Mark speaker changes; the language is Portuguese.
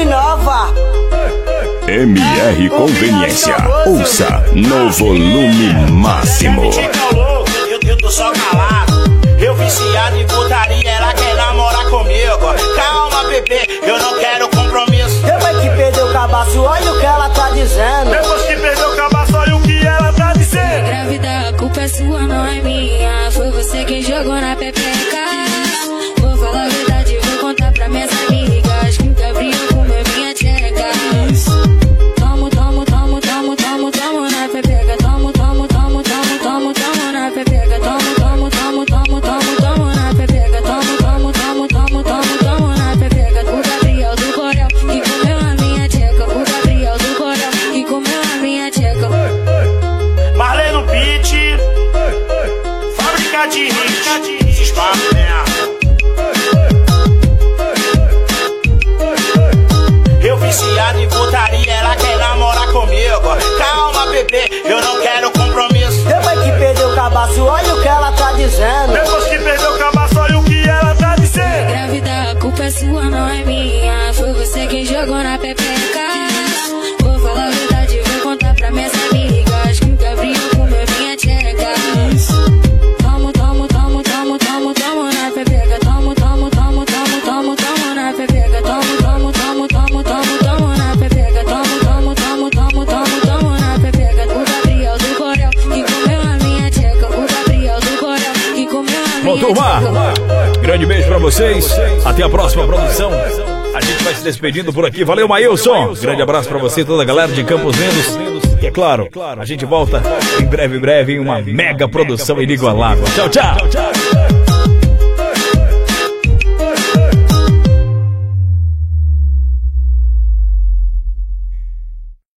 Speaker 1: de nova.
Speaker 2: MR Conveniência, ouça no volume máximo.
Speaker 3: Eu tô só calado, eu viciado em putaria, ela quer namorar comigo. Calma, bebê, eu não quero compromisso.
Speaker 1: Depois que perdeu o cabaço, olha o que ela tá dizendo.
Speaker 3: Depois que perdeu o cabaço, olha o que ela tá dizendo.
Speaker 4: Grávida, a culpa é sua, não é minha. Foi você quem jogou na pepeca. Vou falar a verdade, vou contar pra minhas amigas que o Gabriel comeu minha tcheca. Tomo, tomo, tomo, tomo, tomo, tomo na pepeca. Tomo, tomo, tomo, tomo, tomo, tomo na pepeca. Tomo, tomo, tomo, tomo, tomo, tomo na pepeca. Tomo, tomo, tomo, tomo, tomo, tomo na pepeca. O Gabriel do Corel que comeu a minha tcheca. O Gabriel do Corel que comeu a minha tcheca.
Speaker 3: Marley no beat, fábrica de hit, espaço mesmo. Eu viciado em putaria, ela quer namorar comigo. Calma, bebê, eu não quero compromisso.
Speaker 1: Depois que perdeu o cabaço, olha o que ela tá dizendo.
Speaker 3: Depois que perdeu o cabaço, olha o que ela tá dizendo.
Speaker 4: Grávida, a culpa é sua, não é minha. Foi você quem jogou na pepeca. Vou falar a verdade, vou contar pra minhas amigas que o Gabriel comeu minha tcheca. Tomo, tomo, tomo, tomo, tomo, tomo na pepeca. Tomo, tomo, tomo, tomo, tomo, tomo na pepeca. Tomo, tomo, tomo, tomo, tomo, tomo na pepeca. Tomo, tomo, tomo, tomo, tomo, tomo na pepeca. O Gabriel do Corel que comeu a minha tcheca. O Gabriel do Corel que comeu a minha
Speaker 5: Bom, turma,
Speaker 4: tcheca.
Speaker 5: grande beijo pra vocês. Até a próxima produção. A gente vai se despedindo por aqui. Valeu, Maílson. Grande abraço pra você e toda a galera de Campos Lindos. E é claro, a gente volta em breve em uma mega produção inigualável. Tchau, tchau.